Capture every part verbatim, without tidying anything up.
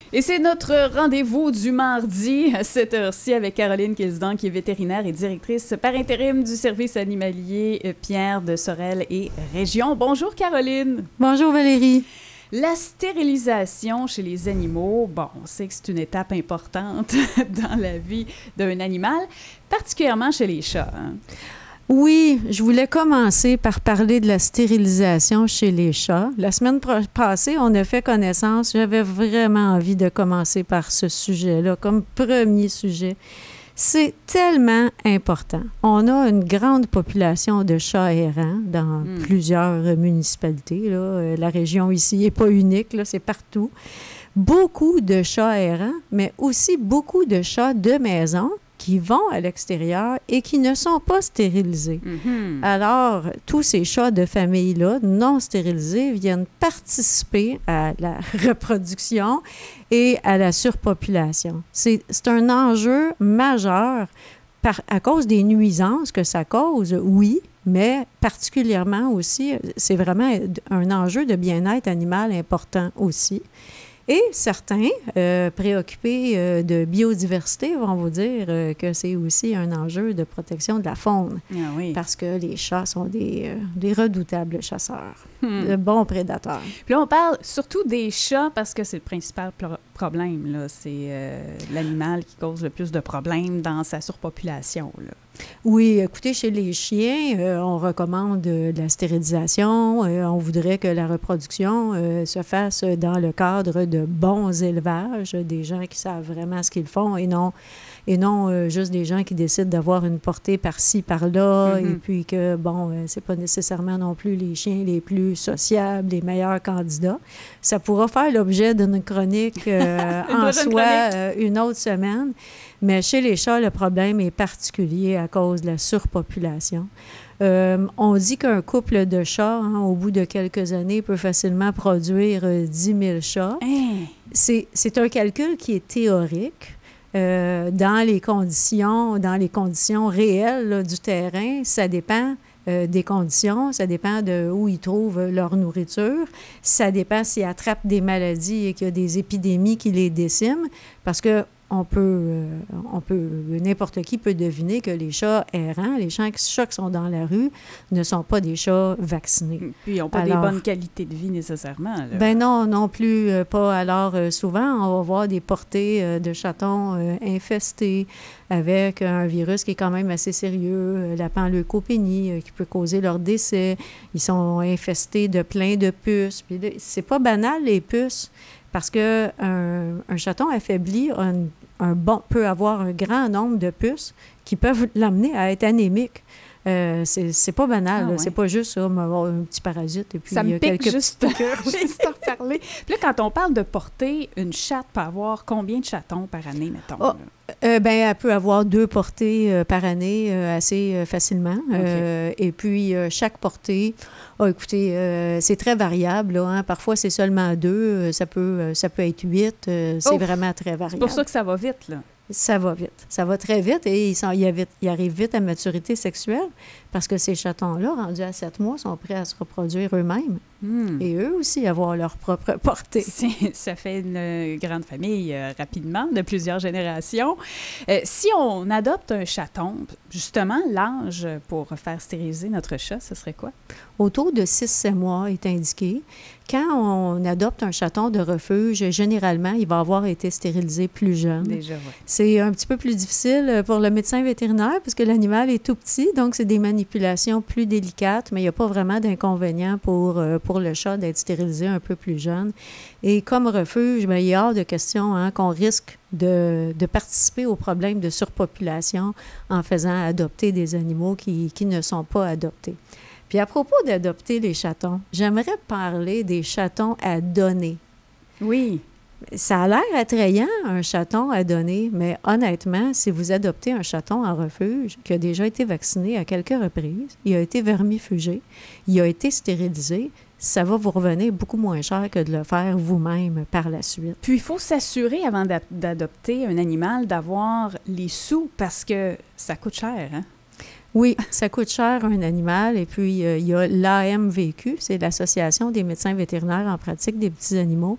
Et c'est notre rendez-vous du mardi à cette heure-ci avec Caroline Kilsdan, qui est vétérinaire et directrice par intérim du service animalier Pierre de Sorel et Région. Bonjour Caroline. Bonjour Valérie. La stérilisation chez les animaux, bon, on sait que c'est une étape importante dans la vie d'un animal, particulièrement chez les chats, hein? Oui, je voulais commencer par parler de la stérilisation chez les chats. La semaine pro- passée, on a fait connaissance. J'avais vraiment envie de commencer par ce sujet-là comme premier sujet. C'est tellement important. On a une grande population de chats errants dans mmh. plusieurs municipalités, là. La région ici n'est pas unique, là, c'est partout. Beaucoup de chats errants, mais aussi beaucoup de chats de maison qui vont à l'extérieur et qui ne sont pas stérilisés. Mm-hmm. Alors, tous ces chats de famille-là, non stérilisés, viennent participer à la reproduction et à la surpopulation. C'est, c'est un enjeu majeur par, à cause des nuisances que ça cause, oui, mais particulièrement aussi, c'est vraiment un enjeu de bien-être animal important aussi. Et certains, euh, préoccupés euh, de biodiversité, vont vous dire euh, que c'est aussi un enjeu de protection de la faune. Ah oui. Parce que les chats sont des, euh, des redoutables chasseurs, hmm. de bons prédateurs. Puis là, on parle surtout des chats parce que c'est le principal pro- problème, là. C'est euh, l'animal qui cause le plus de problèmes dans sa surpopulation, là. Oui, écoutez, chez les chiens, euh, on recommande euh, de la stérilisation. Euh, on voudrait que la reproduction euh, se fasse dans le cadre de bons élevages, des gens qui savent vraiment ce qu'ils font et non, et non euh, juste des gens qui décident d'avoir une portée par-ci, par-là, mm-hmm. et puis que, bon, euh, c'est pas nécessairement non plus les chiens les plus sociables, les meilleurs candidats. Ça pourra faire l'objet d'une chronique euh, en soi euh, une autre semaine. Mais chez les chats, le problème est particulier à cause de la surpopulation. Euh, on dit qu'un couple de chats, hein, au bout de quelques années, peut facilement produire euh, dix mille chats. Hey. C'est, c'est un calcul qui est théorique. Euh, dans les conditions, dans les conditions réelles là, du terrain, ça dépend euh, des conditions, ça dépend de où ils trouvent leur nourriture, ça dépend s'ils attrapent des maladies et qu'il y a des épidémies qui les déciment, parce que On peut, euh, on peut, n'importe qui peut deviner que les chats errants, les chats, chats qui sont dans la rue, ne sont pas des chats vaccinés. Puis ils n'ont pas Alors, des bonnes qualités de vie nécessairement. Là. Ben non, non plus, euh, pas. Alors euh, souvent, on va voir des portées euh, de chatons euh, infestés avec un virus qui est quand même assez sérieux, euh, la panleucopénie, euh, qui peut causer leur décès. Ils sont infestés de plein de puces. Puis là, c'est pas banal, les puces. Parce qu'un un chaton affaibli a un, un bon, peut avoir un grand nombre de puces qui peuvent l'amener à être anémique. Euh, c'est, c'est pas banal, ah, ouais. C'est pas juste ça, avoir un petit parasite et puis ça me il y a pique quelques juste, juste en parler. Puis là, quand on parle de portée, une chatte peut avoir combien de chatons par année, mettons? Oh, euh, ben, elle peut avoir deux portées euh, par année euh, assez euh, facilement. Okay. Euh, et puis, euh, chaque portée, oh, écoutez, euh, c'est très variable. Là, hein? Parfois, c'est seulement deux. Ça peut, ça peut être huit. Euh, c'est Ouf, vraiment très variable. C'est pour ça que ça va vite, là. Ça va vite. Ça va très vite et ils, sont, ils, arrivent, ils arrivent vite à maturité sexuelle parce que ces chatons-là, rendus à sept mois, sont prêts à se reproduire eux-mêmes. Mm. Et eux aussi avoir leur propre portée. C'est, ça fait une grande famille euh, rapidement, de plusieurs générations. Euh, si on adopte un chaton, justement, l'âge pour faire stériliser notre chat, ce serait quoi? Autour de six sept mois est indiqué. Quand on adopte un chaton de refuge, généralement, il va avoir été stérilisé plus jeune. Déjà, oui. C'est un petit peu plus difficile pour le médecin vétérinaire parce que l'animal est tout petit, donc c'est des manipulations plus délicates, mais il n'y a pas vraiment d'inconvénient pour, pour le chat d'être stérilisé un peu plus jeune. Et comme refuge, bien, il y a hors de question hein, qu'on risque de, de participer au problème de surpopulation en faisant adopter des animaux qui, qui ne sont pas adoptés. Puis à propos d'adopter les chatons, j'aimerais parler des chatons à donner. Oui. Ça a l'air attrayant, un chaton à donner, mais honnêtement, si vous adoptez un chaton en refuge qui a déjà été vacciné à quelques reprises, il a été vermifugé, il a été stérilisé, ça va vous revenir beaucoup moins cher que de le faire vous-même par la suite. Puis il faut s'assurer, avant d'adopter un animal, d'avoir les sous parce que ça coûte cher, hein? Oui, ça coûte cher un animal. Et puis, euh, il y a l'A M V Q, c'est l'Association des médecins vétérinaires en pratique des petits animaux,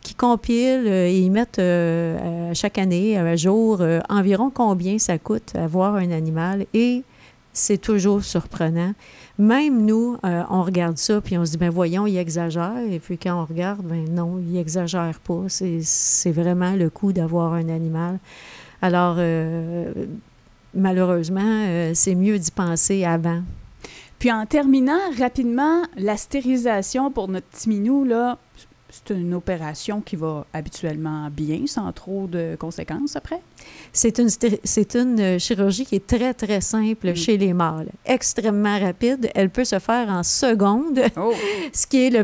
qui compilent euh, et ils mettent euh, chaque année, à jour, euh, environ combien ça coûte avoir un animal. Et c'est toujours surprenant. Même nous, euh, on regarde ça, puis on se dit, ben voyons, il exagère. Et puis quand on regarde, ben non, il exagère pas. C'est, c'est vraiment le coût d'avoir un animal. Alors, euh, malheureusement, euh, c'est mieux d'y penser avant. Puis en terminant, rapidement, la stérilisation pour notre petit minou, là, c'est une opération qui va habituellement bien, sans trop de conséquences après? C'est une, c'est une chirurgie qui est très, très simple mmh. chez les mâles. Extrêmement rapide. Elle peut se faire en secondes, oh. ce qui est le